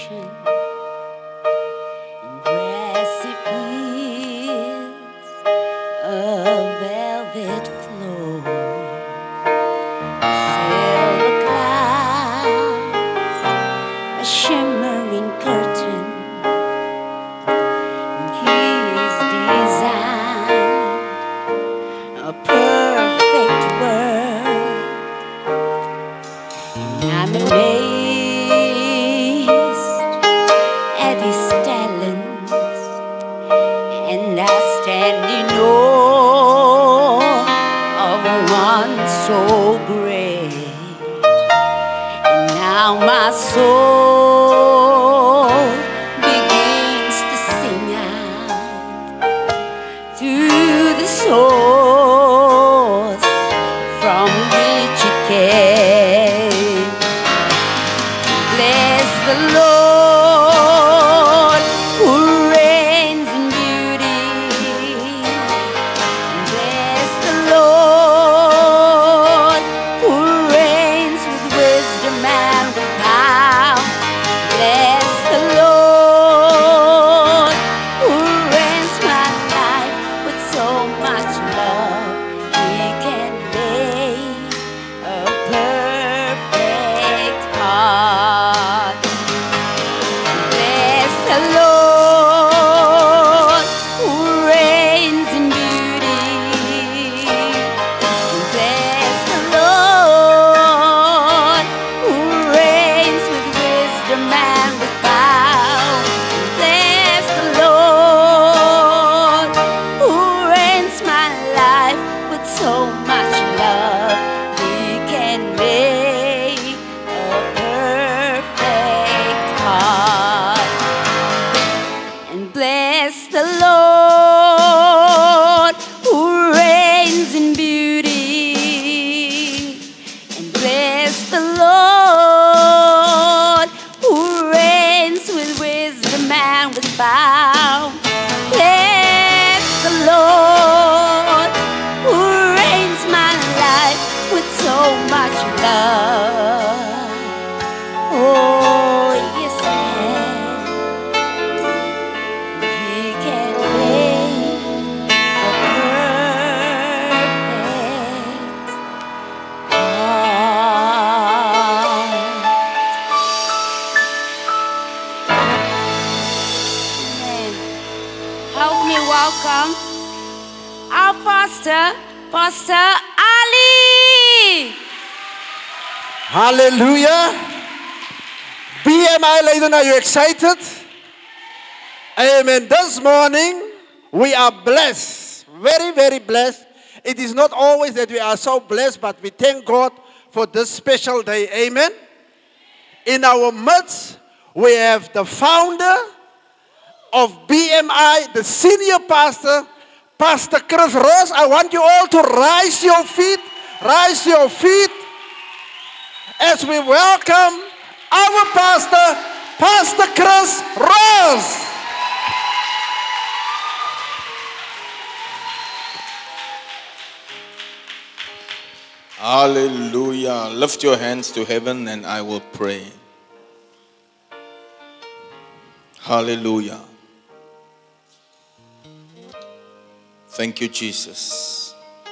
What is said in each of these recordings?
ocean, in grassy fields of velvet floor, silver clouds, a shimmering curtain. He's designed a perfect world, and I'm amazed at his talents, and I stand in awe of one so great. And now my soul begins to sing out through the source from which it came. Bless the Lord who reigns in beauty. Bless the Lord who reigns with wisdom and with power. Bless the Lord who reigns my life with so much love. He can make a perfect heart. Bless the Lord who reigns in beauty. Bless the Lord who reigns with wisdom and with power. Bless the Lord who reigns my life with so much love. He can make a perfect heart. And bless the Lord who reigns in beauty. And bless the Lord who reigns with wisdom and with power. Bless the Lord who reigns my life with so much love. Oh, yes, He can make a perfect heart. Amen. Help me welcome our pastor, Pastor Ali. Hallelujah. BMI, ladies, are you excited? Amen. This morning, we are blessed. Very, very blessed. It is not always that we are so blessed, but we thank God for this special day. Amen. In our midst, we have the founder of BMI, the senior pastor, Pastor Chris Ross. I want you all to rise your feet as we welcome our pastor, Pastor Chris Ross. Hallelujah. Lift your hands to heaven and I will pray. Hallelujah. Thank you, Jesus.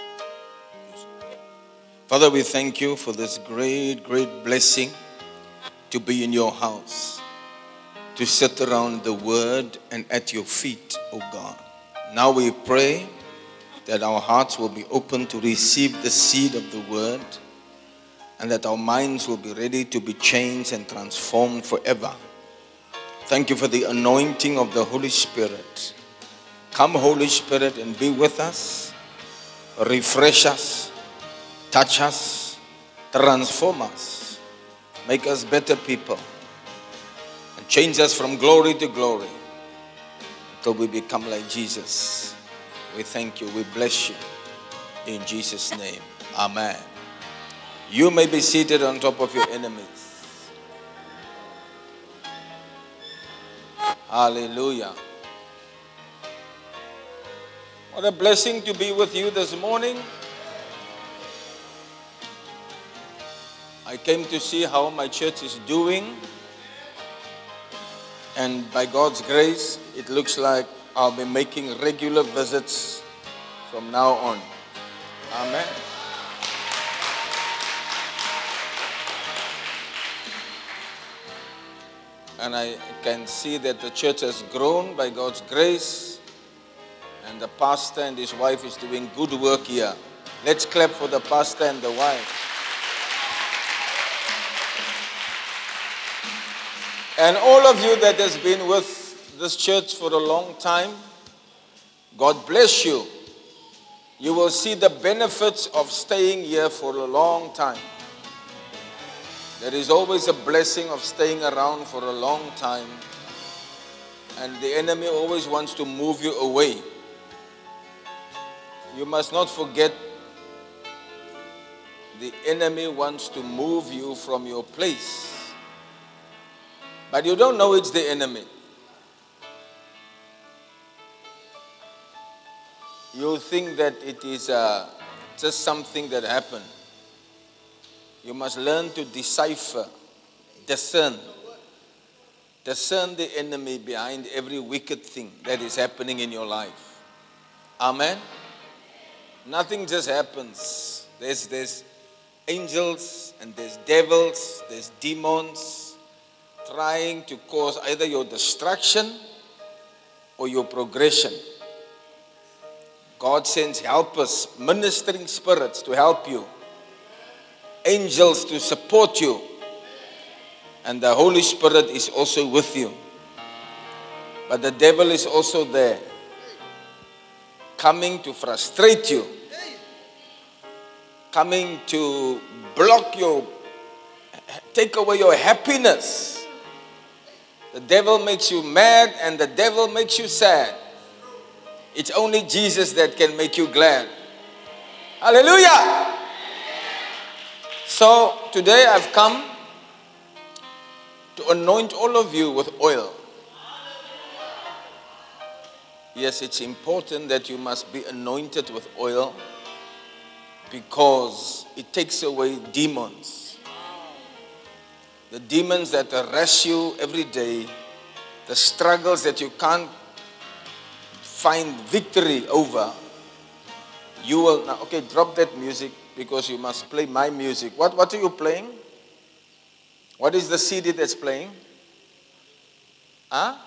Father, we thank you for this great, great blessing to be in your house, to sit around the word and at your feet, oh God. Now we pray that our hearts will be open to receive the seed of the word, and that our minds will be ready to be changed and transformed forever. Thank you for the anointing of the Holy Spirit. Come, Holy Spirit, and be with us. Refresh us, touch us, transform us, make us better people, and change us from glory to glory until we become like Jesus. We thank you. We bless you. In Jesus' name. Amen. You may be seated on top of your enemies. Hallelujah. What a blessing to be with you this morning. I came to see how my church is doing. And by God's grace, it looks like I'll be making regular visits from now on. Amen. And I can see that the church has grown by God's grace. And the pastor and his wife is doing good work here. Let's clap for the pastor and the wife. And all of you that has been with this church for a long time, God bless you. You will see the benefits of staying here for a long time. There is always a blessing of staying around for a long time. And the enemy always wants to move you away. You must not forget, the enemy wants to move you from your place. But you don't know it's the enemy. You think that it is just something that happened. You must learn to decipher, discern the enemy behind every wicked thing that is happening in your life. Amen? Nothing just happens. There's angels and there's devils, there's demons trying to cause either your destruction or your progression. God sends helpers, ministering spirits to help you, angels to support you, and the Holy Spirit is also with you. But the devil is also there, coming to frustrate you, coming to block your, take away your happiness. The devil makes you mad and the devil makes you sad. It's only Jesus that can make you glad. Hallelujah! So today I've come to anoint all of you with oil. Yes, it's important that you must be anointed with oil because it takes away demons. The demons that harass you every day, the struggles that you can't find victory over, you will now, okay, drop that music because you must play my music. What are you playing? What is the CD that's playing? Huh?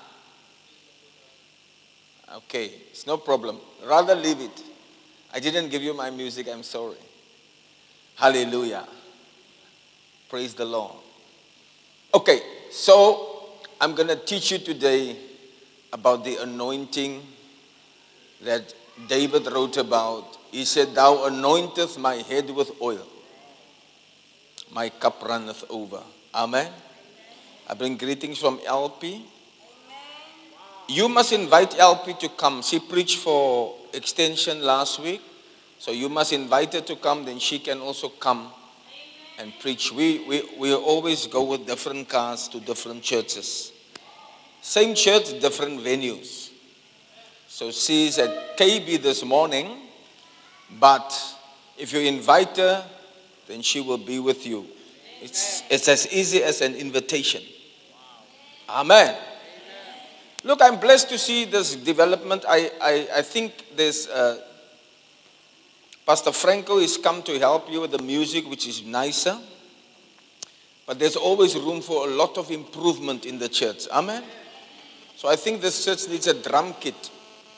Okay, it's no problem. Rather leave it. I didn't give you my music, I'm sorry. Hallelujah. Praise the Lord. Okay, so I'm going to teach you today about the anointing that David wrote about. He said, "Thou anointest my head with oil. My cup runneth over." Amen. I bring greetings from LP. You must invite LP to come. She preached for extension last week. So you must invite her to come, then she can also come and preach. We always go with different cars to different churches. Same church, different venues. So she's at KB this morning, but if you invite her, then she will be with you. It's as easy as an invitation. Amen. Look, I'm blessed to see this development. I think there's Pastor Franco is come to help you with the music, which is nicer. But there's always room for a lot of improvement in the church. Amen. So I think this church needs a drum kit.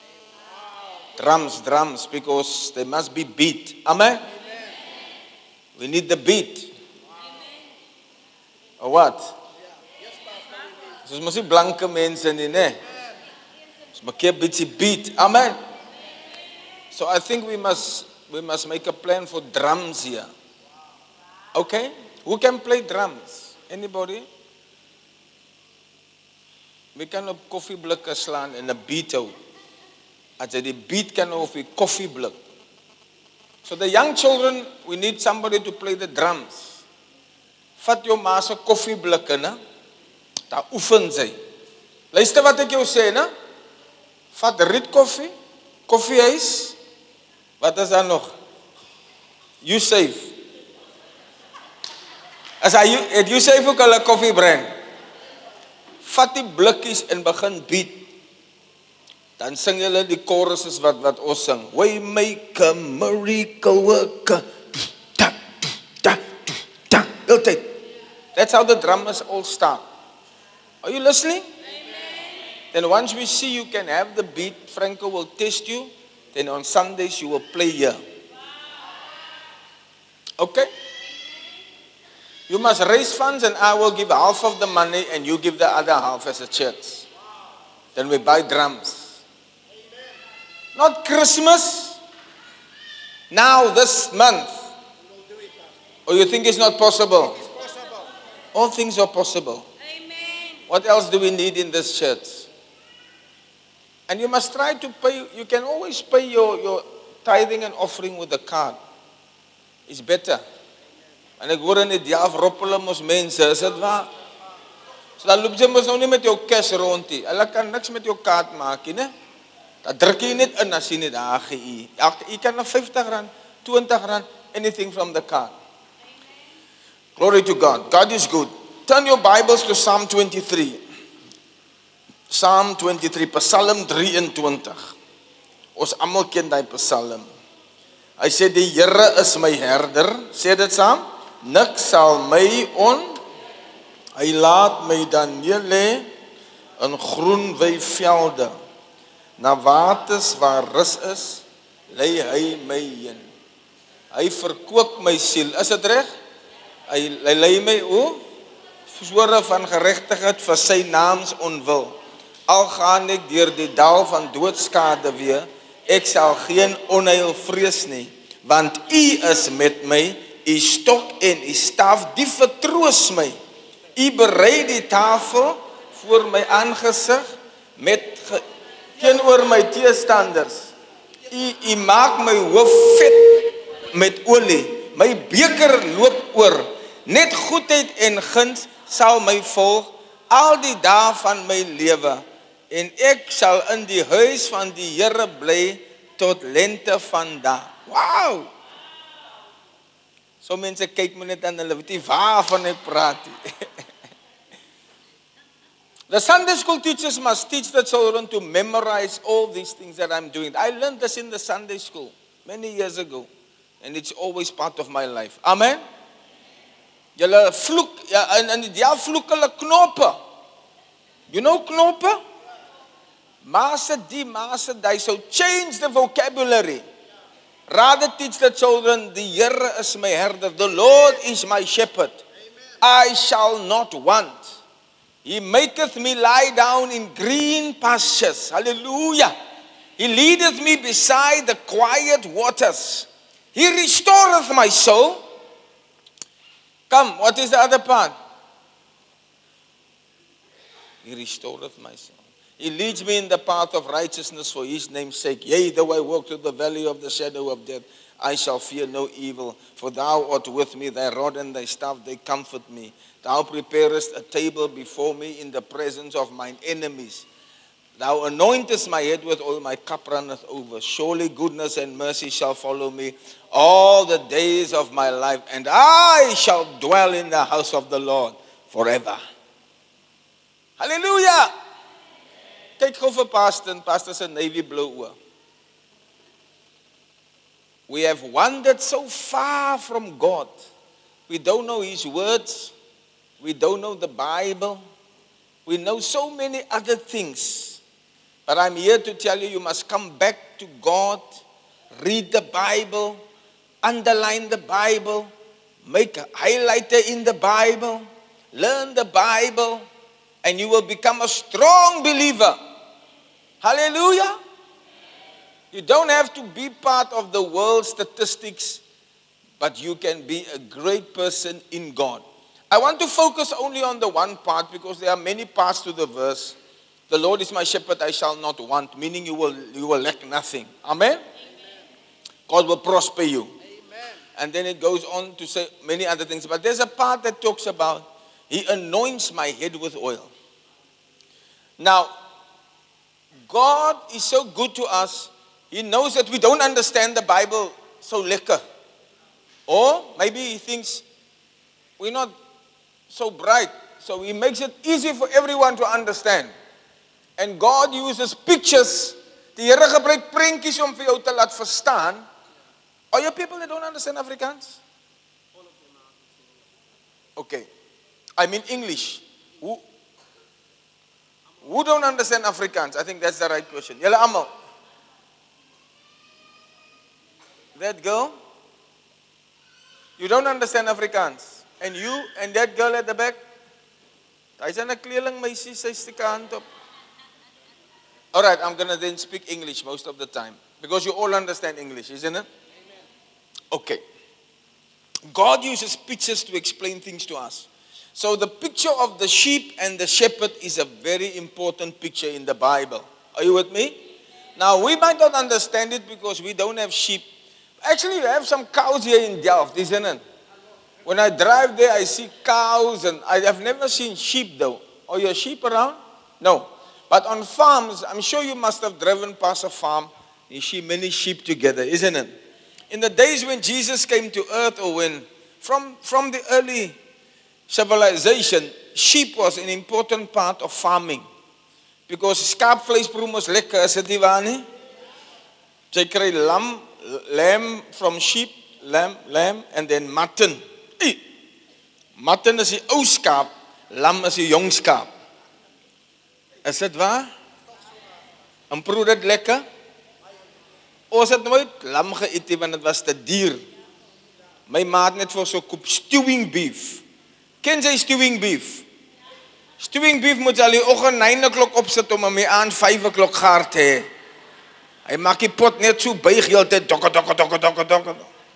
Drums, because they must be beat. Amen. We need the beat. Or what? Soos mos die blanke mense nie, né? Ons moet 'n bietjie beat. Amen. So I think we must make a plan for drums here. Okay? Who can play drums? Anybody? We kan op koffieblikke slaan en 'n beat hou. As jy die beat kan hou op die koffieblik. So the young children, we need somebody to play the drums. Vat jou ma se koffieblikke, né? Daar oefen sy. Luister wat ek jou sê, né? Vat Riet koffie, koffiehuis. Wat is daar nog? You save. Het you save ook hulle koffiebrand. vat die blikkies en begin beat. Dan sing julle die choruses wat ons sing. We make a miracle worker. Ta, ta, ta, ta. That's how the drummers all start. Are you listening? Amen. Then once we see you can have the beat, Franco will test you. Then on Sundays you will play here. Okay? You must raise funds and I will give half of the money and you give the other half as a church. Then we buy drums. Not Christmas. Now this month. Or you think it's not possible? All things are possible. Amen. What else do we need in this church? And you must try to pay. You can always pay your tithing and offering with a card. It's better. En ek hoor in die jaar roppel ons mense, is dit waar? So dan loop jy mos nou nie met jou cash rond nie. Hulle kan niks met jou kaart maak nie, né? Dan druk jy net in as jy net daar gee. Jy kan na R50, R20, anything from the card. Glory to God. God is good. Turn your Bibles to Psalm 23. Psalm 23, Psalm 23. Ons almal ken daai Psalm. Hy sê die Here is my herder. Sê dit saam. Niks sal my Hy laat my dan neerlê in groen weivelde. Na waters waar rus is, lei hy my heen. Hy verkoop my siel. Is dit reg? Hy lei my spore van geregtigheid vir sy naams onwil. Al gaan ek deur die dal van doodskade weer, ek sal geen onheil vrees nie, want U is met my, U stok en U staf, die vertroos my. U berei die tafel voor my aangesig teenoor my teestanders. U maak my hoof vet met olie, my beker loop oor. Net goedheid en guns sal my volg al die dae van my lewe en ek sal in die huis van die Here bly tot lente van dae. Wow! So mense kyk my net aan hulle, weet jy waarvan ek praat nie. The Sunday school teachers must teach the children to memorize all these things that I'm doing. I learned this in the Sunday school many years ago and it's always part of my life. Amen? Julle vloek, en die diaal vloek hulle knoppe. You know knoppe? Maase die, maase die. So change the vocabulary. Rather teach the children, the Here is my herder. The Lord is my shepherd. I shall not want. He maketh me lie down in green pastures. Hallelujah. He leadeth me beside the quiet waters. He restoreth my soul. Come, what is the other part? He restoreth my soul. He leads me in the path of righteousness for His name's sake. Yea, though I walk through the valley of the shadow of death, I shall fear no evil. For Thou art with me, Thy rod and Thy staff, they comfort me. Thou preparest a table before me in the presence of mine enemies. Thou anointest my head with oil, my cup runneth over. Surely goodness and mercy shall follow me all the days of my life, and I shall dwell in the house of the Lord forever. Hallelujah! Kyk gou vir pastor se navy blue oor. We have wandered so far from God. We don't know His words. We don't know the Bible. We know so many other things. But I'm here to tell you, you must come back to God, read the Bible, underline the Bible, make a highlighter in the Bible, learn the Bible, and you will become a strong believer. Hallelujah. You don't have to be part of the world's statistics, but you can be a great person in God. I want to focus only on the one part because there are many parts to the verse. The Lord is my shepherd, I shall not want, meaning you will lack nothing. Amen? Amen. God will prosper you. Amen. And then it goes on to say many other things. But there's a part that talks about, He anoints my head with oil. Now, God is so good to us. He knows that we don't understand the Bible so lekker. Or maybe He thinks we're not so bright. So he makes it easy for everyone to understand. And God uses pictures. Die Here gebruik prentjies om vir jou te laat verstaan. Are you people that don't understand Afrikaans? Okay. I mean English. Who don't understand Afrikaans? I think that's the right question. Julle almal. That girl? You don't understand Afrikaans. And you and that girl at the back? Hy's 'n kleerling meisie, sy steek haar hand op. All right, I'm going to then speak English most of the time. Because you all understand English, isn't it? Okay. God uses pictures to explain things to us. So the picture of the sheep and the shepherd is a very important picture in the Bible. Are you with me? Now, we might not understand it because we don't have sheep. Actually, we have some cows here in Delft, isn't it? When I drive there, I see cows, and I have never seen sheep though. Are your sheep around? No. But on farms, I'm sure you must have driven past a farm. You see many sheep together, isn't it? In the days when Jesus came to earth, or when, from the early civilization, sheep was an important part of farming. Because skaapvleisbroem was lekker, is dit nie waar nie? Jy kry lamb from sheep, lamb, and then mutton. Mutton is die ou skaap, lam is die jong skaap. Is dit waar? En proe dit lekker? Ons het nooit lam geëet, want dit was te duur. My maat net vir so koop stewing beef. Ken jy stewing beef? Stewing beef moet al die oggend 9 o'clock opsit om hom aan 5 o'clock gaar te hê. Hy maak die pot net so buig heeltyd dok.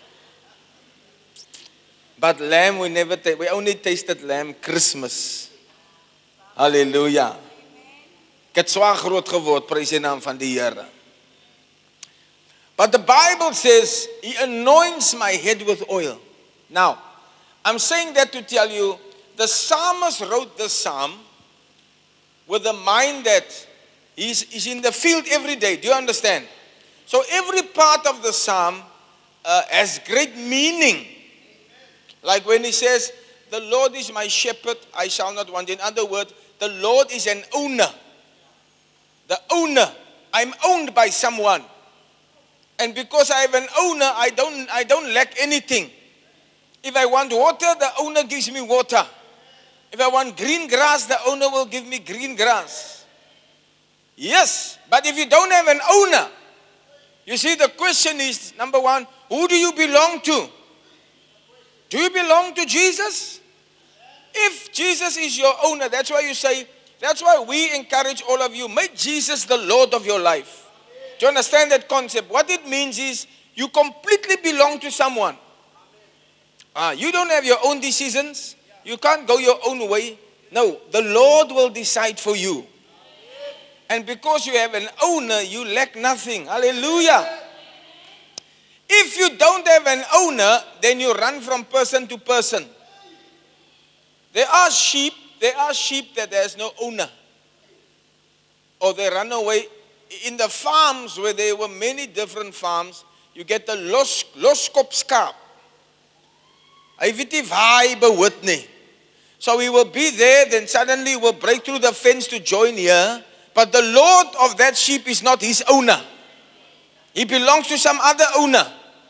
But lamb we only tasted lamb Christmas. Hallelujah. Ek het swaar groot geword, prys die naam van die Here. But the Bible says, he anoints my head with oil. Now, I'm saying that to tell you, the psalmist wrote this psalm with the mind that he's in the field every day. Do you understand? So every part of the psalm has great meaning. Like when he says, the Lord is my shepherd, I shall not want. In other words, the Lord is an owner. The owner. I'm owned by someone. And because I have an owner, I don't lack anything. If I want water, the owner gives me water. If I want green grass, the owner will give me green grass. Yes, but if you don't have an owner, you see, the question is, number one, who do you belong to? Do you belong to Jesus? If Jesus is your owner, that's why we encourage all of you, make Jesus the Lord of your life. Do you understand that concept? What it means is, you completely belong to someone. You don't have your own decisions. You can't go your own way. No, the Lord will decide for you. And because you have an owner, you lack nothing. Hallelujah. If you don't have an owner, then you run from person to person. There are sheep that there's no owner. Or they run away. In the farms where there were many different farms, you get the loskop skaap. Hy weet nie waar hy behoort nie. So we will be there, then suddenly we'll break through the fence to join here. But the Lord of that sheep is not his owner. He belongs to some other owner.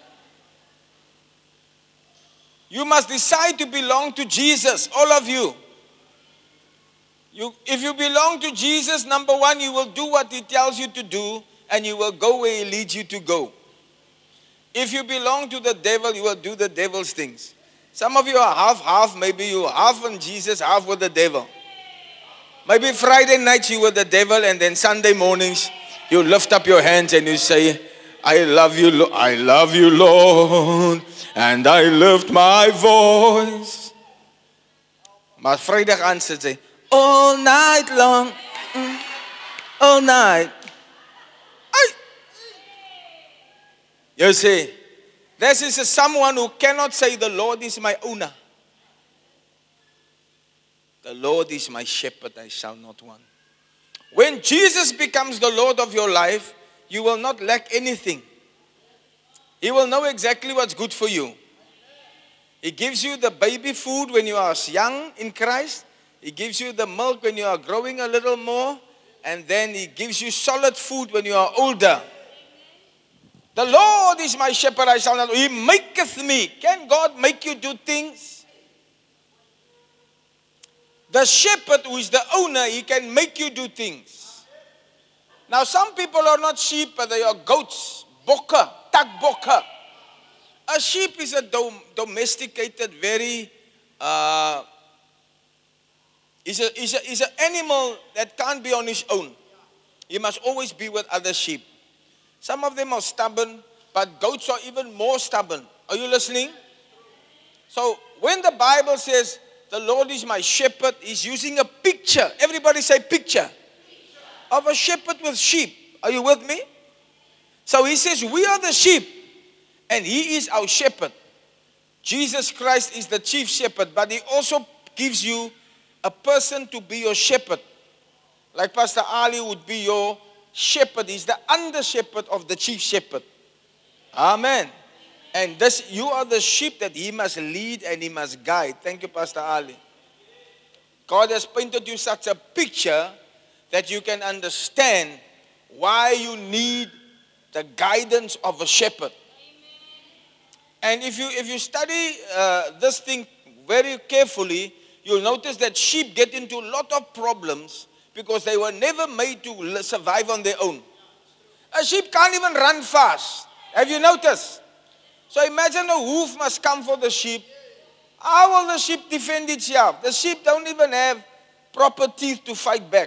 You must decide to belong to Jesus, all of you. If you belong to Jesus, number one, you will do what he tells you to do, and you will go where he leads you to go. If you belong to the devil, you will do the devil's things. Some of you are half, maybe you are half on Jesus, half with the devil. Maybe Friday nights you were the devil, and then Sunday mornings you lift up your hands and you say, I love you, Lord, and I lift my voice. Maar Vrydag aan sê sy, all night long, all night. You see, this is someone who cannot say, the Lord is my owner. The Lord is my shepherd, I shall not want. When Jesus becomes the Lord of your life, you will not lack anything. He will know exactly what's good for you. He gives you the baby food when you are young in Christ. He gives you the milk when you are growing a little more, and then He gives you solid food when you are older. The Lord is my shepherd, I shall not. He maketh me. Can God make you do things? The shepherd who is the owner, he can make you do things. Now some people are not sheep, but they are goats. Bokke, takbokke. A sheep is a domesticated, very, is an animal that can't be on his own. He must always be with other sheep. Some of them are stubborn, but goats are even more stubborn. Are you listening? So when the Bible says, the Lord is my shepherd, He's using a picture. Everybody say picture. Of a shepherd with sheep. Are you with me? So He says, we are the sheep, and He is our shepherd. Jesus Christ is the chief shepherd, but He also gives you a person to be your shepherd. Like Pastor Ali would be your shepherd. He's the under shepherd of the chief shepherd. Amen. And this, you are the sheep that He must lead and He must guide. Thank you, Pastor Ali. God has painted you such a picture that you can understand why you need the guidance of a shepherd. And if you study this thing very carefully, you'll notice that sheep get into a lot of problems because they were never made to survive on their own. A sheep can't even run fast. Have you noticed? So imagine a wolf must come for the sheep. How will the sheep defend itself? The sheep don't even have proper teeth to fight back.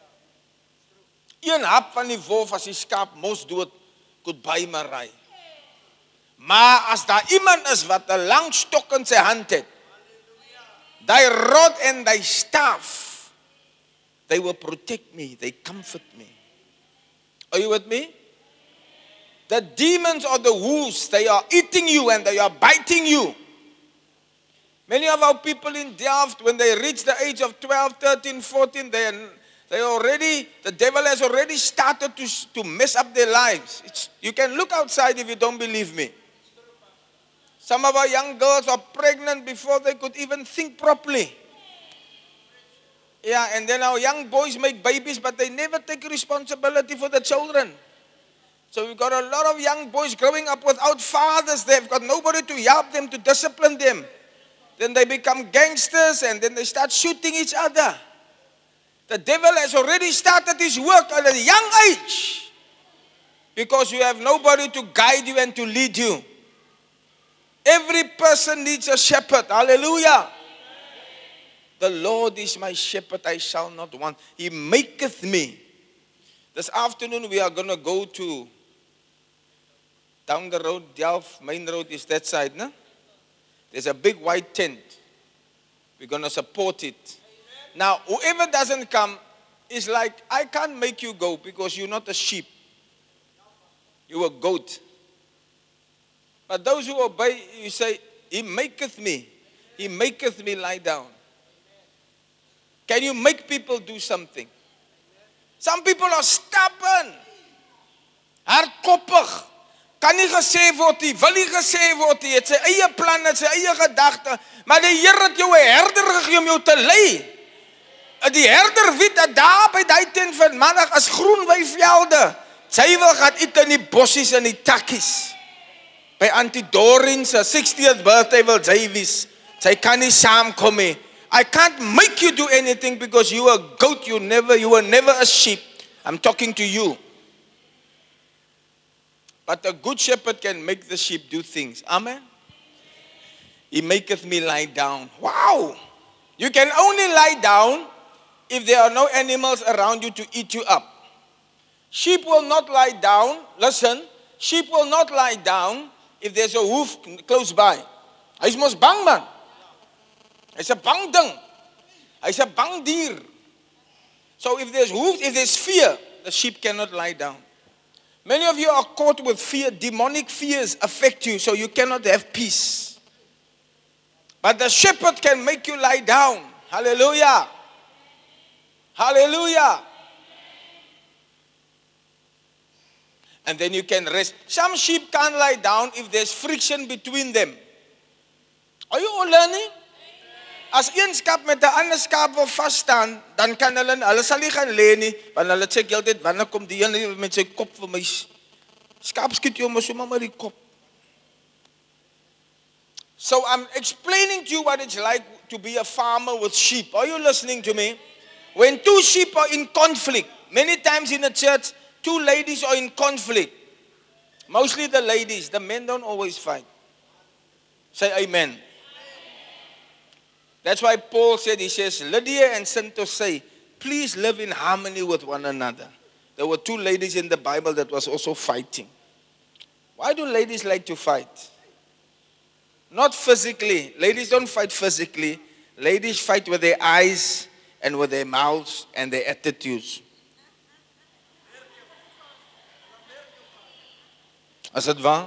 Een hap van die wolf as die skaap mos dood, goodbye maar ry. Maar as daar iemand is wat 'n lang stok in sy hand het, die rod en die staaf, they will protect me, they comfort me. Are you with me? The demons or the wolves, they are eating you and they are biting you. Many of our people in Delft, when they reach the age of 12, 13, 14, the devil has already started to mess up their lives. You can look outside if you don't believe me. Some of our young girls are pregnant before they could even think properly. Yeah, and then our young boys make babies, but they never take responsibility for the children. So we've got a lot of young boys growing up without fathers. They've got nobody to help them, to discipline them. Then they become gangsters and then they start shooting each other. The devil has already started his work at a young age because you have nobody to guide you and to lead you. Every person needs a shepherd. Hallelujah. The Lord is my shepherd, I shall not want. He maketh me. This afternoon we are going to go to down the road, Delft, main road is that side, no? There's a big white tent. We're going to support it. Now, whoever doesn't come is like, I can't make you go because you're not a sheep. You're a goat. But those who obey, you say, He maketh me. He maketh me lie down. Can you make people do something? Some people are stubborn. Hardkoppig. Kan nie gesê word nie, wil nie gesê word nie, het sy eie plan, het sy eie gedagte, maar die Here het jou 'n herder gegee om jou te lei. Die herder weet dat daar by die tent vanmiddag as groen weivelde, sy wil gaan eet in die bossies en die takkies. By Auntie Doreen se 60th birthday wil sy wees, sy kan nie saamkom nie. I can't make you do anything because you are a goat, you were never a sheep. I'm talking to you. But a good shepherd can make the sheep do things. Amen. He maketh me lie down. Wow. You can only lie down if there are no animals around you to eat you up. Sheep will not lie down. Listen. Sheep will not lie down if there's a wolf close by. Hy's mos bang man. Hy's 'n bang ding. Hy's 'n bang dier. So if there's wolves, if there's fear, the sheep cannot lie down. Many of you are caught with fear. Demonic fears affect you, so you cannot have peace. But the shepherd can make you lie down. Hallelujah. Hallelujah. And then you can rest. Some sheep can't lie down if there's friction between them. Are you all learning? As een skaap met 'n ander skaap wil vas staan, dan kan hulle sal nie gaan lê nie, want hulle check heeltyd wanneer kom die een met sy kop vir my. Skaap skiet jou maar sommer met die kop. So I'm explaining to you what it's like to be a farmer with sheep. Are you listening to me? When two sheep are in conflict, many times in a church, two ladies are in conflict. Mostly the ladies, the men don't always fight. Say amen. That's why Paul said, he says, Lydia and Syntyche say, please live in harmony with one another. There were two ladies in the Bible that was also fighting. Why do ladies like to fight? Not physically. Ladies don't fight physically. Ladies fight with their eyes and with their mouths and their attitudes. Is it waar?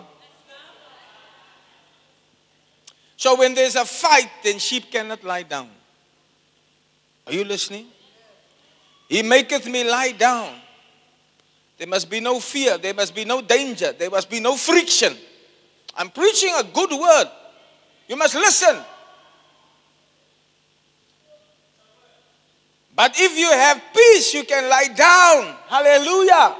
So when there's a fight, then sheep cannot lie down. Are you listening? He maketh me lie down. There must be no fear. There must be no danger. There must be no friction. I'm preaching a good word. You must listen. But if you have peace, you can lie down. Hallelujah.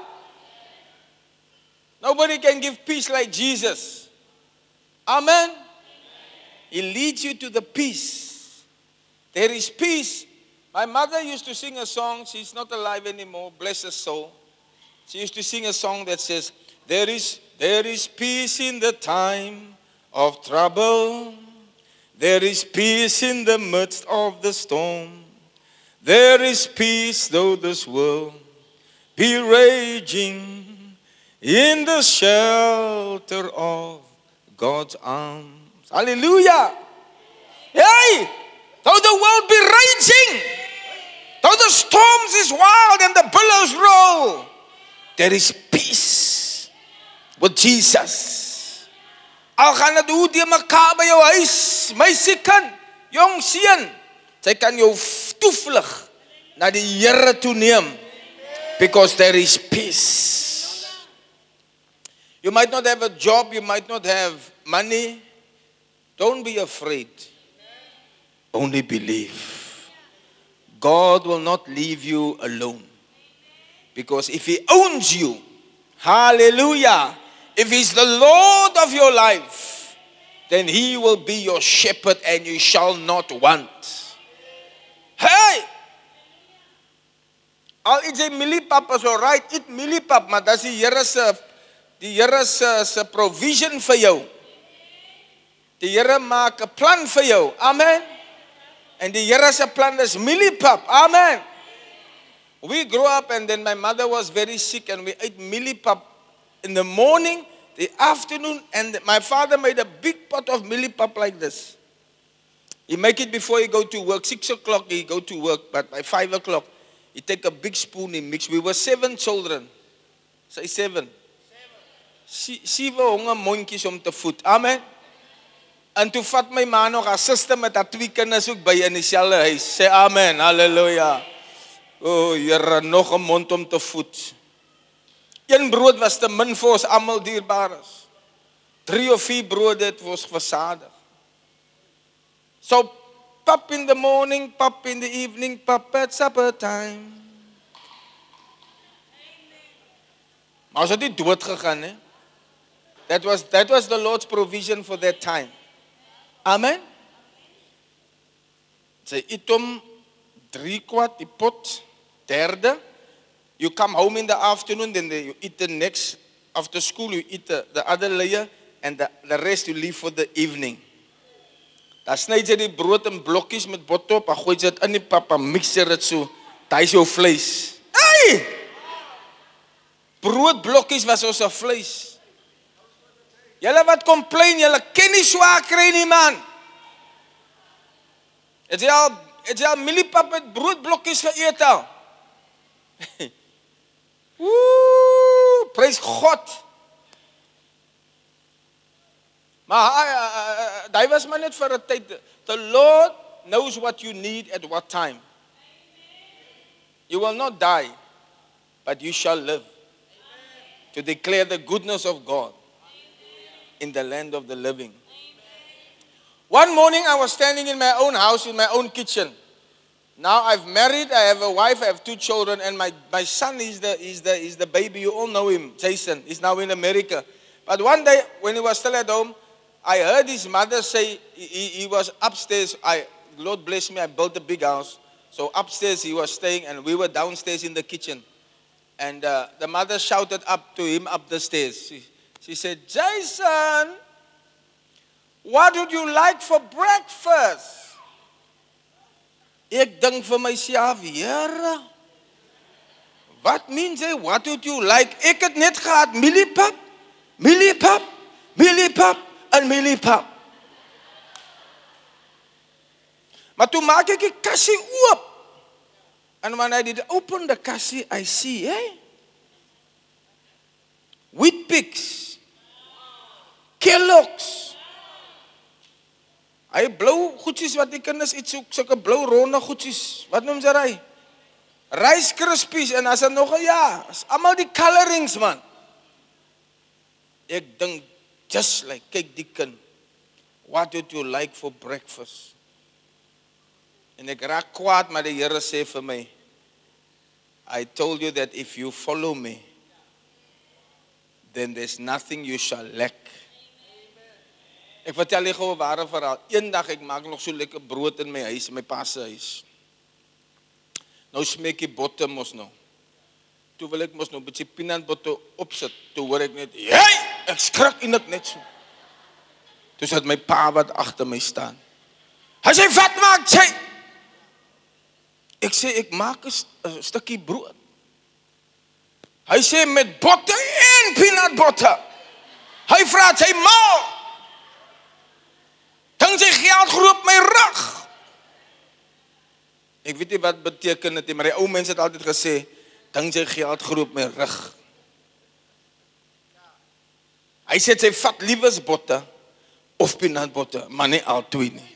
Nobody can give peace like Jesus. Amen. He leads you to the peace. There is peace. My mother used to sing a song. She's not alive anymore. Bless her soul. She used to sing a song that says, there is peace in the time of trouble. There is peace in the midst of the storm. There is peace though this world be raging in the shelter of God's arms. Hallelujah. Hey, though the world be raging, though the storms is wild and the billows roll, there is peace with Jesus. Al gaan dit hoe die mekaar by jou huis, meisie kind, jong seun, sy kan jou toevlug na die Here toe neem, because there is peace. You might not have a job, you might not have money. Don't be afraid. Only believe. God will not leave you alone. Because if He owns you, hallelujah, if He's the Lord of your life, then He will be your shepherd and you shall not want. Hey! Al eet jy mieliepap is alright, eat mieliepap, maar dat is die Here se provision vir jou. Die Here maak 'n plan vir jou. Amen. En die Here se plan is mieliepap. Amen. We grew up and then my mother was very sick and we ate mieliepap in the morning, the afternoon, and my father made a big pot of mieliepap like this. He make it before he go to work. 6 o'clock he go to work, but by 5 o'clock he take a big spoon, he mix. We were 7 children. Say 7. 7 honger mondjies om te voed. Amen. En toe vat my ma nog haar suster met haar 2 kinders ook by in dieselfde huis. Sê amen. Halleluja. O, Here, nog 'n mond om te voed. 1 brood was te min vir ons almal dierbaar is. 3 of 4 brode het vir ons versadig. So, pap in the morning, pap in the evening, pap at supper time. Maar ons het nie dood gegaan, hè? That was the Lord's provision for that time. Amen. Sy eet om 3/4 die pot, 1/3. You come home in the afternoon, then you eat the next, after school you eat the other layer, and the rest you leave for the evening. Dan sny jy die brood in blokkies met botter op, dan gooi jy dit in die pap, en mixer dit so, daai is jou vleis. Hey! Broodblokkies was ons vleis. Julle wat complain, julle ken nie swaar kry nie, man. Het jy al mieliepap met broodblokkies geëet al? Woe, prys God. Maar daai was maar net vir 'n tyd. The Lord knows what you need at what time. You will not die, but you shall live to declare the goodness of God in the land of the living. One morning I was standing in my own house, in my own kitchen. Now I've married, I have a wife, I have 2 children, and my son is the baby. You all know him, Jason. He's now in America. But one day, when he was still at home, I heard his mother say, he was upstairs. Lord bless me, I built a big house. So upstairs he was staying, and we were downstairs in the kitchen. And the mother shouted up to him up the stairs. She said, Jason, what would you like for breakfast? Ek dink vir myself, Here, wat means hy? What would you like? Ek het net gehad mieliepap, mieliepap, mieliepap en mieliepap. Maar toe maak ek die kassie oop. And when I did open the kassie, I see, Wheat Pix, Kellogg's. Hy blou goedjies wat die kinders eet, sulke blou ronde goedjies. Wat noem sy? Rice Krispies en as nog is almal die colorings man. Ek dink just like kyk die kind. What would you like for breakfast? En ek raak kwaad, maar die Here sê vir my, I told you that if you follow me, then there's nothing you shall lack. Ek vertel jy gou 'n ware verhaal. Eendag ek maak nog so lekker brood in my huis, in my pa se huis. Nou smeek die botte mos nou. Toe wil ek mos nou 'n bietjie peanut butter opsit. Toe hoor ek net, ek skrik en ek net so. Toe sit my pa wat agter my staan. Hy sê, wat maak jy? Ek sê, ek maak 'n stukkie brood. Hy sê, met botte en peanut butter. Hy vra, sy ma, dan sy geld groep my rug. Ek weet nie wat beteken dit nie, maar die ou mense het altyd gesê, dan sy geld groep my rug. Hy sê, sy vat liewes botte of peanut butter, maar nie al twee nie.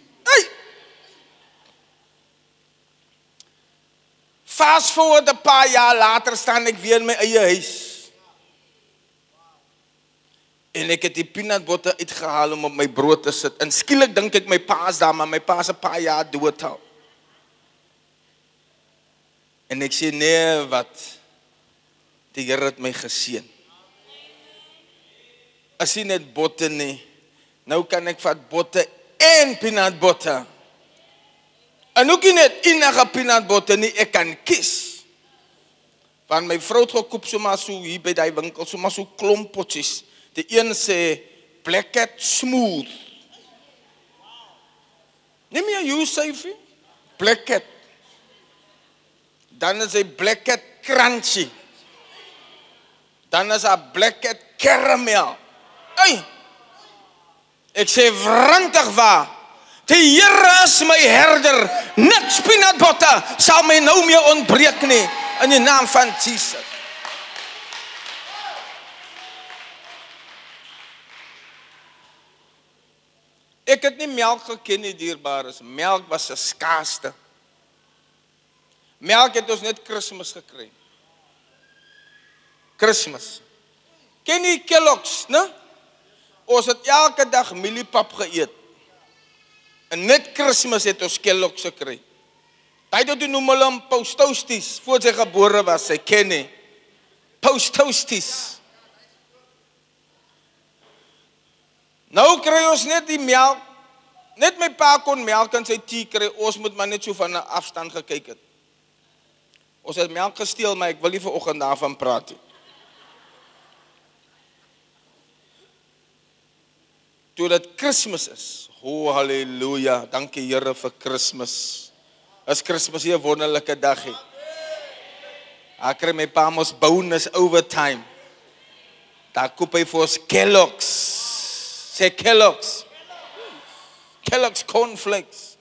Fast forward 'n paar jaar later staan ek weer in my eie huis. En ek het die peanut butter uitgehaal om op my brood te sit. En skielik dink ek my pa is daar, maar my pa is 'n paar jaar dood al. En ek sê, nee, wat? Die Here het my geseën. As jy net botte nie, nou kan ek vat botte en peanut butter. En ook nie net enige peanut butter nie, ek kan kies. Want my vrou het gekoop sommer so hier by die winkel, sommer so klomp potjies. Die een sê, Black Cat Smooth. Neem jy jou syfie? Black Cat. Dan is hy Black Cat Crunchy. Dan is hy Black Cat Caramel. Ek sê, wrantig waar. Die Here is my herder. Niks peanut butter sal my nou meer ontbreek nie. In die naam van Jesus. Ek het nie melk geken nie, dierbares. Melk was 'n skaarste. Melk het ons net Kersfees gekry. Kersfees. Ken jy Kellogg's, né? Ons het elke dag mieliepap geëet. En net Kersfees het ons Kellogg's gekry. Hy het toe noem hulle hom Post Toasties, voor sy gebore was, sy ken nie. Post Toasties. Nou kry ons net die melk. Net my pa kon melk in sy tee kry. Ons moet maar net so van 'n afstand gekyk het. Ons het melk gesteel, maar ek wil nie vanoggend daarvan praat nie. Toe dit Kersfees is. Oh, halleluja. Dankie Here vir Kersfees. Is Kersfees 'n wonderlike dag hê. Ek kry my pa mos bonus overtime. Daar koop hy vir ons Kellogg's. Sê Kellogg's. Kellogg's cornflakes.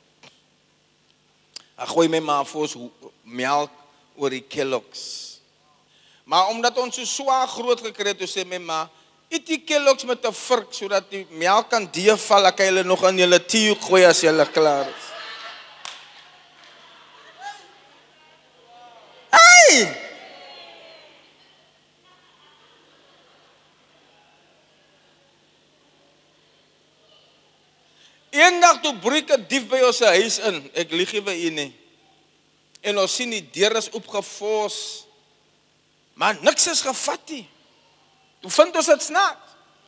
Ek gooi my ma vir ons melk oor die Kellogg's. Maar omdat ons so swaar groot gekry het, sê my ma, eet die Kellogg's met 'n vurk sodat die melk kan deurval, ek kan julle nog in julle tee gooi as julle klaar is. Hey! Eendag toe breek 'n dief by ons huis in. Ek lieg nie vir u nie. En ons sien die deur is opgefors. Maar niks is gevat nie. Toe vind ons dit snaaks.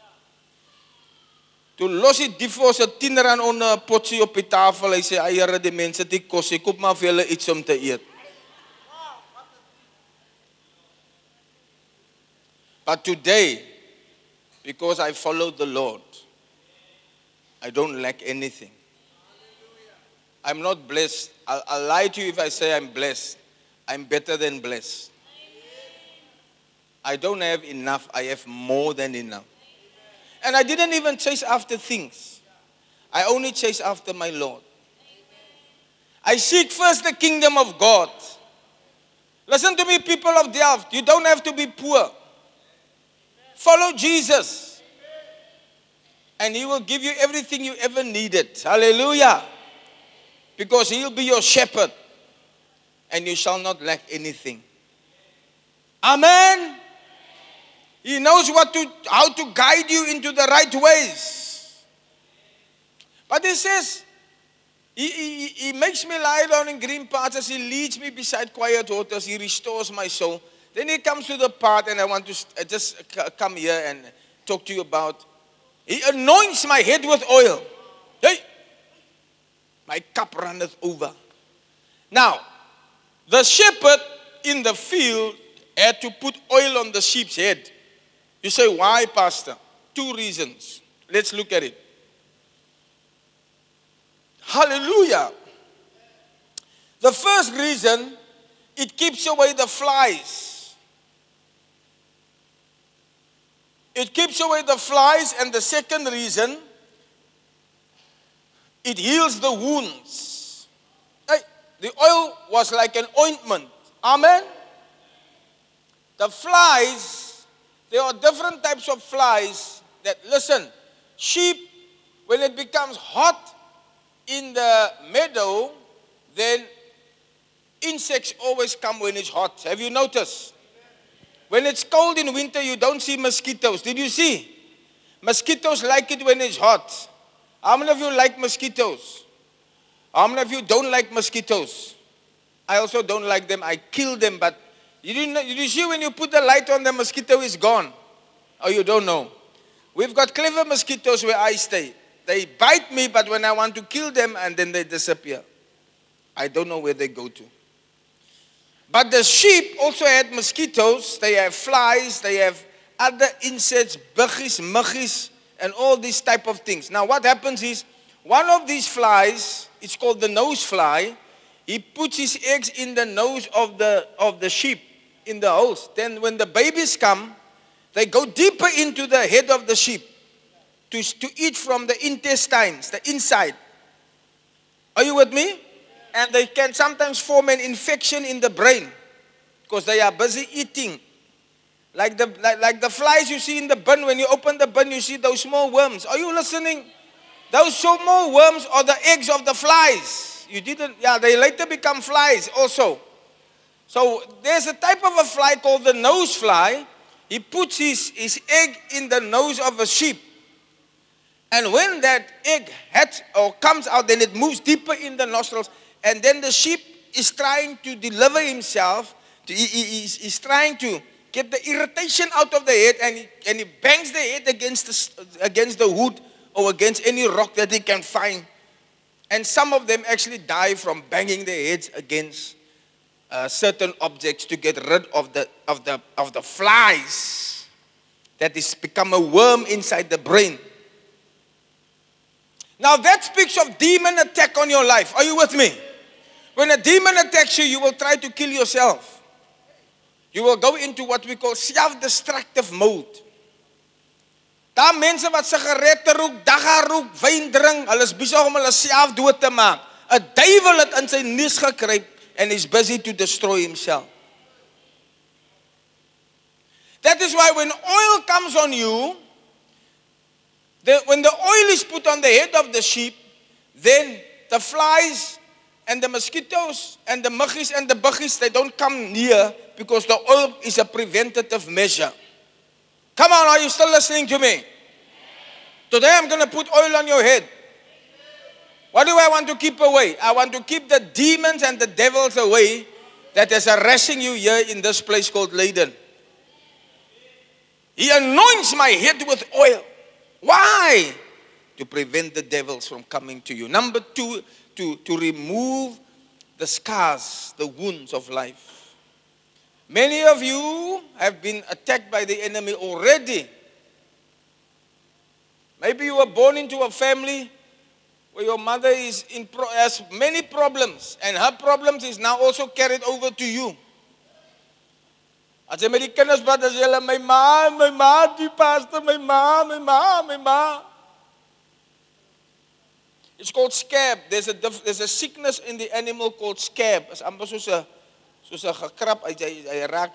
Toe los die dief ons 'n R10 onder 'n potjie op die tafel. Hy sê, "Here, die mense het nie kos nie. Koop maar vir hulle iets om te eet." But today, because I follow the Lord, I don't lack anything. I'm not blessed. I'll lie to you if I say I'm blessed. I'm better than blessed. I don't have enough. I have more than enough. And I didn't even chase after things. I only chase after my Lord. I seek first the kingdom of God. Listen to me, people of Delft. You don't have to be poor. Follow Jesus. And He will give you everything you ever needed. Hallelujah. Because He'll be your shepherd. And you shall not lack anything. Amen. He knows how to guide you into the right ways. But He says, He makes me lie down in green pastures. He leads me beside quiet waters. He restores my soul. Then He comes to the part, and I want to just come here and talk to you about. He anoints my head with oil. Hey, my cup runneth over. Now, the shepherd in the field had to put oil on the sheep's head. You say, why, Pastor? 2 reasons. Let's look at it. Hallelujah. The first reason, it keeps away the flies. It keeps away the flies. And the second reason, it heals the wounds. Hey, the oil was like an ointment. Amen. The flies, there are different types of flies that, listen, sheep, when it becomes hot in the meadow, then insects always come when it's hot. Have you noticed? When it's cold in winter, you don't see mosquitoes. Did you see? Mosquitoes like it when it's hot. How many of you like mosquitoes? How many of you don't like mosquitoes? I also don't like them. I kill them, but you see when you put the light on, the mosquito is gone. Oh, you don't know. We've got clever mosquitoes where I stay. They bite me, but when I want to kill them, and then they disappear. I don't know where they go to. But the sheep also had mosquitoes. They have flies. They have other insects, buggies, muggies, and all these type of things. Now what happens is, one of these flies, it's called the nose fly, he puts his eggs in the nose of the sheep, in the holes. Then when the babies come, they go deeper into the head of the sheep to eat from the intestines, the inside. Are you with me? And they can sometimes form an infection in the brain because they are busy eating. Like the flies you see in the bin. When you open the bin, you see those small worms. Are you listening? Those small worms are the eggs of the flies. You didn't, yeah, they later become flies also. So there's a type of a fly called the nose fly. He puts his egg in the nose of a sheep. And when that egg hatches or comes out, then it moves deeper in the nostrils. And then the sheep is trying to deliver himself. He's trying to get the irritation out of the head, and he bangs the head against the wood or against any rock that he can find. And some of them actually die from banging their heads against certain objects to get rid of the flies that has become a worm inside the brain. Now that speaks of demon attack on your life. Are you with me? When a demon attacks you, you will try to kill yourself. You will go into what we call self-destructive mode. Daar mense wat sigarette rook, dagga rook, wyn drink, hulle is besig om hulle self dood te maak. 'n Duiwel het in sy neus gekruip and is busy to destroy himself. That is why when oil comes on you, when the oil is put on the head of the sheep, then the flies and the mosquitoes and the muggies and the buggies, they don't come near because the oil is a preventative measure. Come on, are you still listening to me? Today I'm going to put oil on your head. What do I want to keep away? I want to keep the demons and the devils away that is harassing you here in this place called Leiden. He anoints my head with oil. Why? To prevent the devils from coming to you. Number two, to remove the scars, the wounds of life. Many of you have been attacked by the enemy already. Maybe you were born into a family where your mother has many problems, and her problems is now also carried over to you. As jy met die kinders praat, as jy my ma, die pastor, my ma. It's called scab. There's a sickness in the animal called scab. It's amper soos 'n gekrap uit hy raak.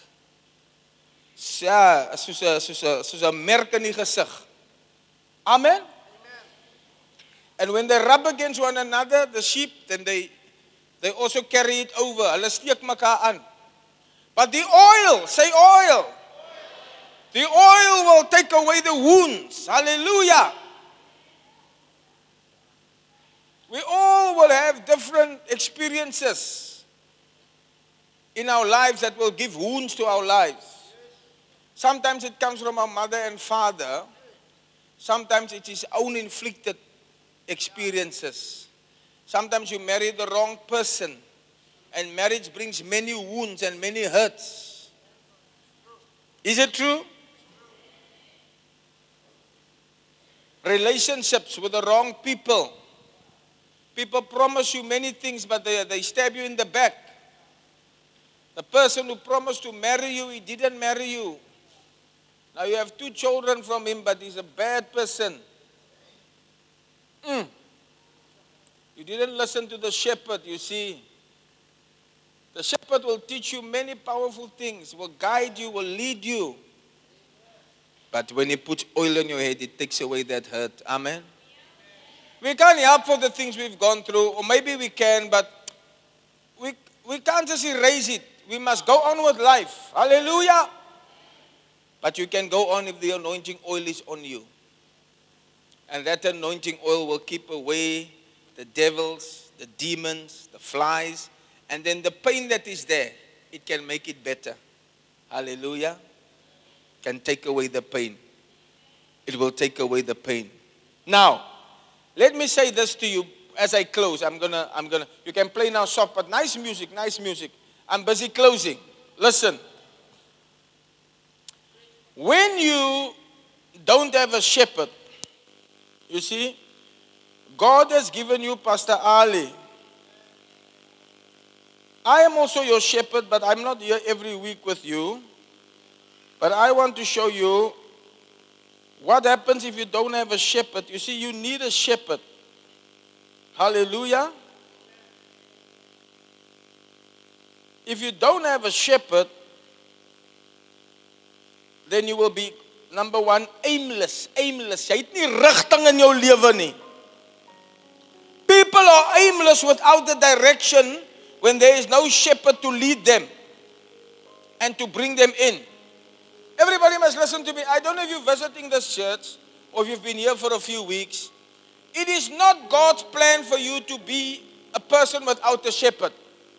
Ja, soos 'n merk in die gesig. Amen. And when they rub against one another, the sheep, then they also carry it over. Hulle steek mekaar aan. But the oil, say oil. The oil will take away the wounds. Hallelujah. We all will have different experiences in our lives that will give wounds to our lives. Sometimes it comes from our mother and father. Sometimes it is own inflicted experiences. Sometimes you marry the wrong person, and marriage brings many wounds and many hurts. Is it true? Relationships with the wrong people. People promise you many things, but they stab you in the back. The person who promised to marry you, he didn't marry you. Now you have 2 children from him, but he's a bad person. You didn't listen to the shepherd, you see. The shepherd will teach you many powerful things, will guide you, will lead you. But when he puts oil on your head, it takes away that hurt. Amen. We can't help for the things we've gone through, or maybe we can, but we can't just erase it. We must go on with life. Hallelujah. But you can go on if the anointing oil is on you. And that anointing oil will keep away the devils, the demons, the flies, and then the pain that is there, it can make it better. Hallelujah. Can take away the pain. It will take away the pain. Now, let me say this to you as I close. I'm gonna, you can play now soft, but nice music. I'm busy closing. Listen. When you don't have a shepherd, you see, God has given you Pastor Ali. I am also your shepherd, but I'm not here every week with you. But I want to show you what happens if you don't have a shepherd. You see, you need a shepherd. Hallelujah. If you don't have a shepherd, then you will be, number one, aimless. Jy het nie rigting in jou lewe nie. People are aimless without the direction when there is no shepherd to lead them and to bring them in. Everybody must listen to me. I don't know if you're visiting this church or if you've been here for a few weeks. It is not God's plan for you to be a person without a shepherd.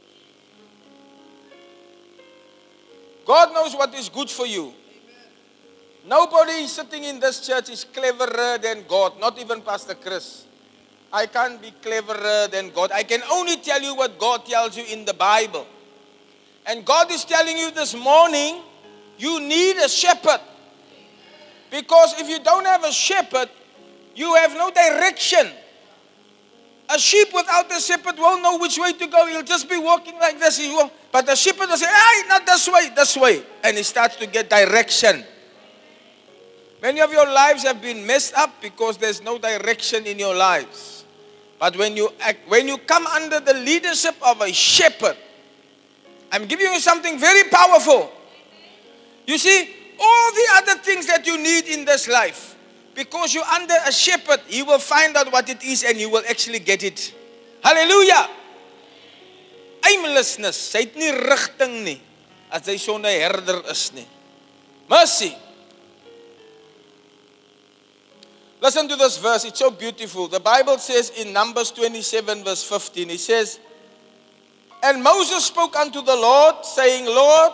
God knows what is good for you. Nobody sitting in this church is cleverer than God, not even Pastor Chris. I can't be cleverer than God. I can only tell you what God tells you in the Bible. And God is telling you this morning, you need a shepherd. Because if you don't have a shepherd, you have no direction. A sheep without a shepherd won't know which way to go. He'll just be walking like this. But the shepherd will say, hey, not this way. And he starts to get direction. Many of your lives have been messed up because there's no direction in your lives. But when you come under the leadership of a shepherd, I'm giving you something very powerful. You see, all the other things that you need in this life, because you're under a shepherd, he will find out what it is and you will actually get it. Hallelujah. Aimlessness. Sy het nie rigting nie, as hy so 'n herder is nie. Mercy. Listen to this verse. It's so beautiful. The Bible says in Numbers 27 verse 15, it says, and Moses spoke unto the Lord, saying, Lord,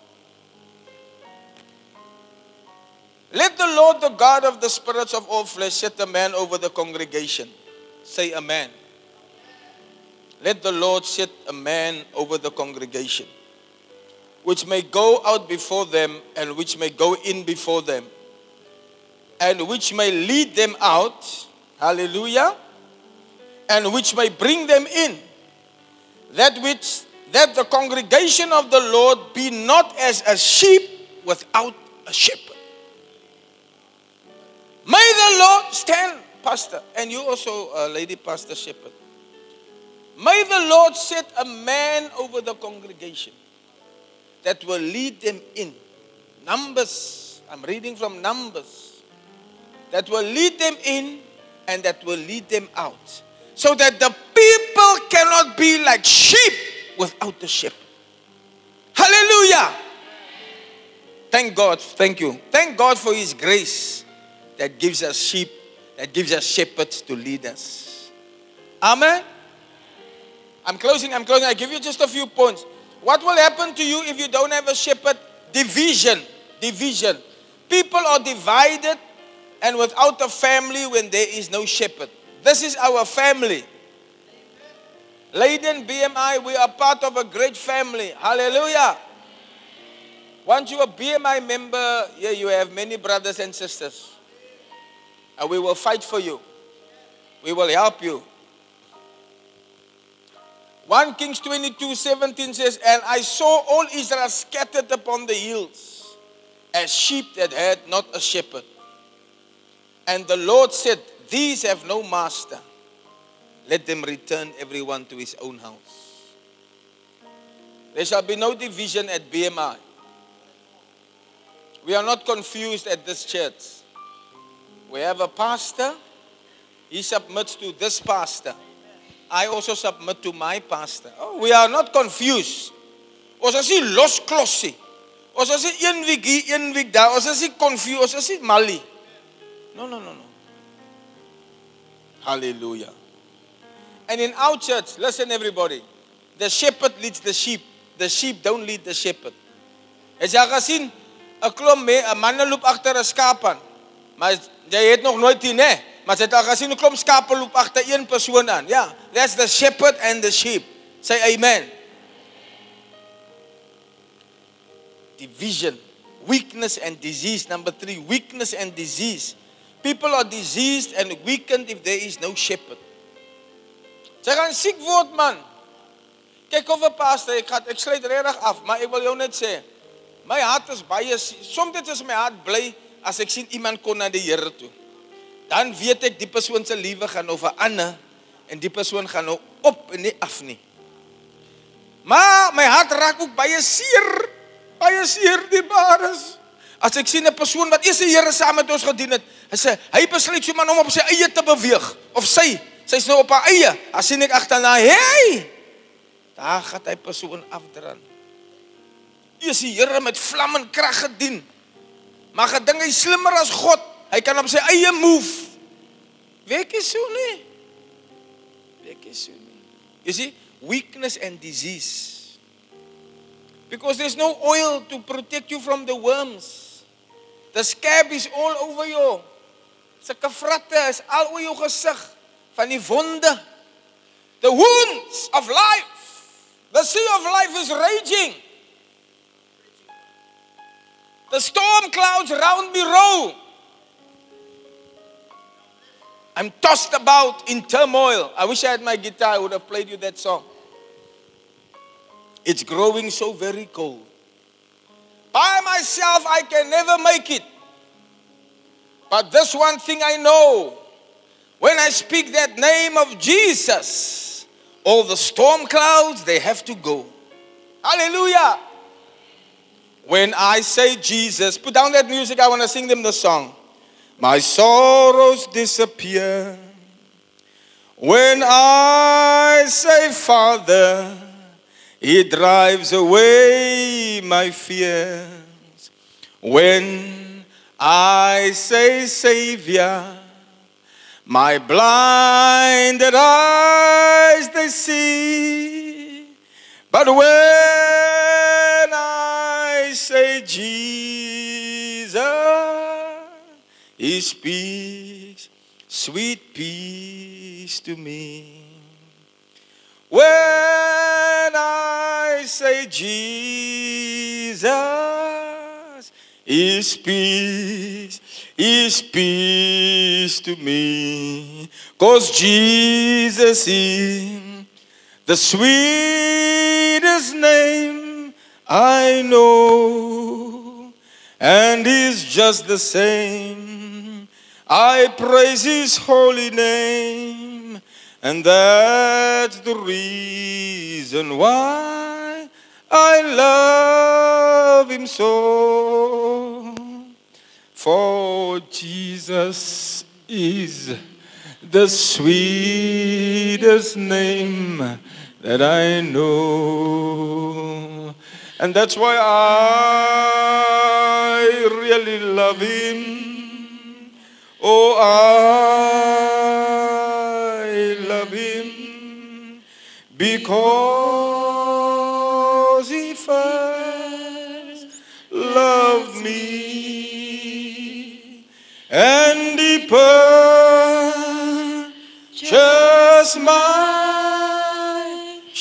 let the Lord, the God of the spirits of all flesh, set a man over the congregation. Say amen. Let the Lord set a man over the congregation, which may go out before them, and which may go in before them, and which may lead them out. Hallelujah. And which may bring them in. That the congregation of the Lord be not as a sheep without a shepherd. May the Lord stand, Pastor, and you also, Lady Pastor Shepherd. May the Lord set a man over the congregation that will lead them in. Numbers, I'm reading from Numbers. That will lead them in and that will lead them out. So that the people cannot be like sheep without the shepherd. Hallelujah. Thank God. Thank you. Thank God for His grace that gives us sheep, that gives us shepherds to lead us. Amen. I'm closing. I give you just a few points. What will happen to you if you don't have a shepherd? Division. People are divided and without a family when there is no shepherd. This is our family. Leiden BMI, we are part of a great family. Hallelujah. Once you are a BMI member, yeah, you have many brothers and sisters. And we will fight for you. We will help you. 1 Kings 22:17 says, and I saw all Israel scattered upon the hills, as sheep that had not a shepherd. And the Lord said, these have no master. Let them return everyone to his own house. There shall be no division at BMI. We are not confused at this church. We have a pastor. He submits to this pastor. I also submit to my pastor. Oh, we are not confused. Ons is nie losklossie. Ons is nie een week hier, een week daar. Ons is nie confused. Ons is nie Mali. No. Hallelujah. And in our church, listen everybody, the shepherd leads the sheep. The sheep don't lead the shepherd. Het jy gesien, 'n klomp manne loop agter 'n skaap aan. Maar jy het nog nooit hier, né? Maar jy het al gesien 'n klomp skape loop agter een persoon aan. Ja, that's the shepherd and the sheep. Say amen. Division, weakness and disease. Number 3, weakness and disease. People are diseased and weakened if there is no shepherd. Sy gaan siek word, man. Kyk of 'n pastor, ek sluit regtig af, maar ek wil jou net sê, my hart is baie, soms is my hart bly as ek sien iemand kom na die Here toe. Dan weet ek die persoon se lewe gaan nou verander en die persoon gaan nou op en nie af nie. Maar my hart raak ook baie seer die bares. As ek sien 'n persoon wat eers die Here saam met ons gedien het, hy besluit so man om op sy eie te beweeg, of sy's nou op haar eie, as sien ek agterna, hey, daar gaan hy persoon afdran. Eers die Here met vlam en krag gedien, maar gedink hy slimmer as God, hy kan op sy eie move. Werk is so nie. You see, weakness and disease. Because there's no oil to protect you from the worms. The scab is all over you. Sulke vratte is al oor jou gesig van die wonde. The wounds of life. The sea of life is raging. The storm clouds round me roll. I'm tossed about in turmoil. I wish I had my guitar. I would have played you that song. It's growing so very cold. By myself, I can never make it. But this one thing I know. When I speak that name of Jesus, all the storm clouds, they have to go. Hallelujah. When I say Jesus, put down that music, I want to sing them the song. My sorrows disappear. When I say Father, He drives away my fears. When I say Savior, My blinded eyes they see, but when I say Jesus, He speaks sweet peace to me. When I say Jesus, He speaks to me. 'Cause Jesus is the sweetest name I know, and He's just the same. I praise His holy name, and that's the reason why I love Him so. For Jesus is the sweetest name that I know. And that's why I really love Him. Oh, I love Him because He first loved me and He purchased my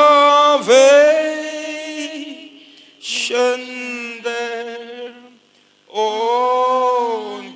salvation there on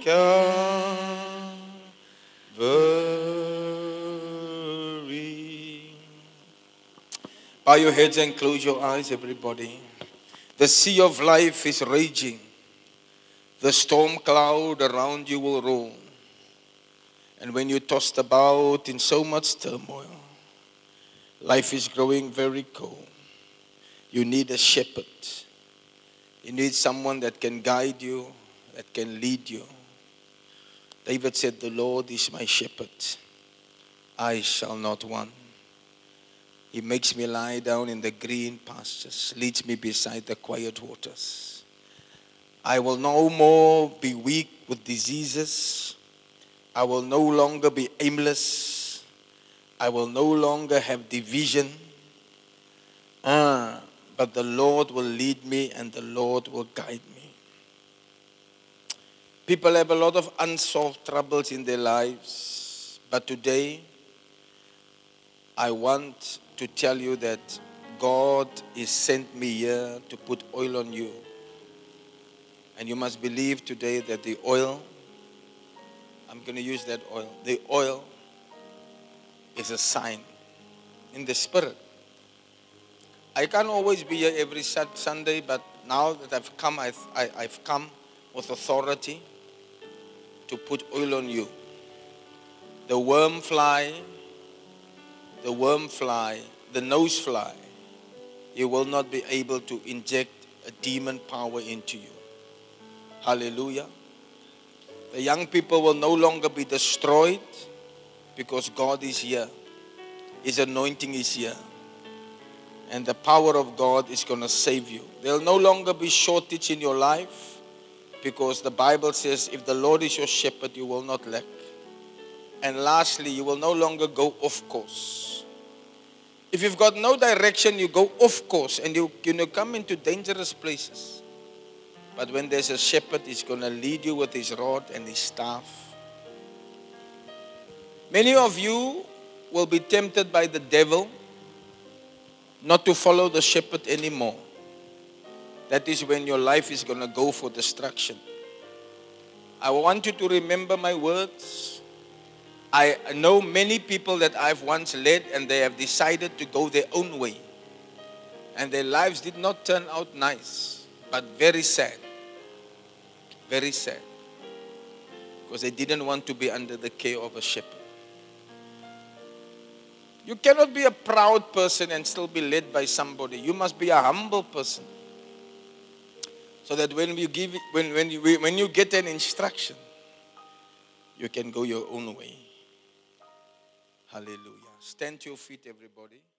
Calvary. Bow your heads and close your eyes, everybody. The sea of life is raging. The storm cloud around you will roll. And when you're tossed about in so much turmoil, life is growing very cold. You need a shepherd. You need someone that can guide you, that can lead you. David said, "The Lord is my shepherd. I shall not want. He makes me lie down in the green pastures, leads me beside the quiet waters. I will no more be weak with diseases. I will no longer be aimless. I will no longer have division. But the Lord will lead me and the Lord will guide me." People have a lot of unsolved troubles in their lives. But today, I want to tell you that God has sent me here to put oil on you. And you must believe today that the oil, I'm going to use that oil, the oil is a sign in the spirit. I can't always be here every Sunday, but now that I've come, I've come with authority to put oil on you. The worm fly, the nose fly, you will not be able to inject a demon power into you. Hallelujah. The young people will no longer be destroyed because God is here. His anointing is here. And the power of God is going to save you. There will no longer be shortage in your life because the Bible says if the Lord is your shepherd, you will not lack. And lastly, you will no longer go off course. If you've got no direction, you go off course and you come into dangerous places. But when there's a shepherd, he's going to lead you with his rod and his staff. Many of you will be tempted by the devil not to follow the shepherd anymore. That is when your life is going to go for destruction. I want you to remember my words. I know many people that I've once led and they have decided to go their own way. And their lives did not turn out nice, but very sad. Very sad. Because they didn't want to be under the care of a shepherd. You cannot be a proud person and still be led by somebody. You must be a humble person. So that when you get an instruction, you can go your own way. Hallelujah. Stand to your feet, everybody.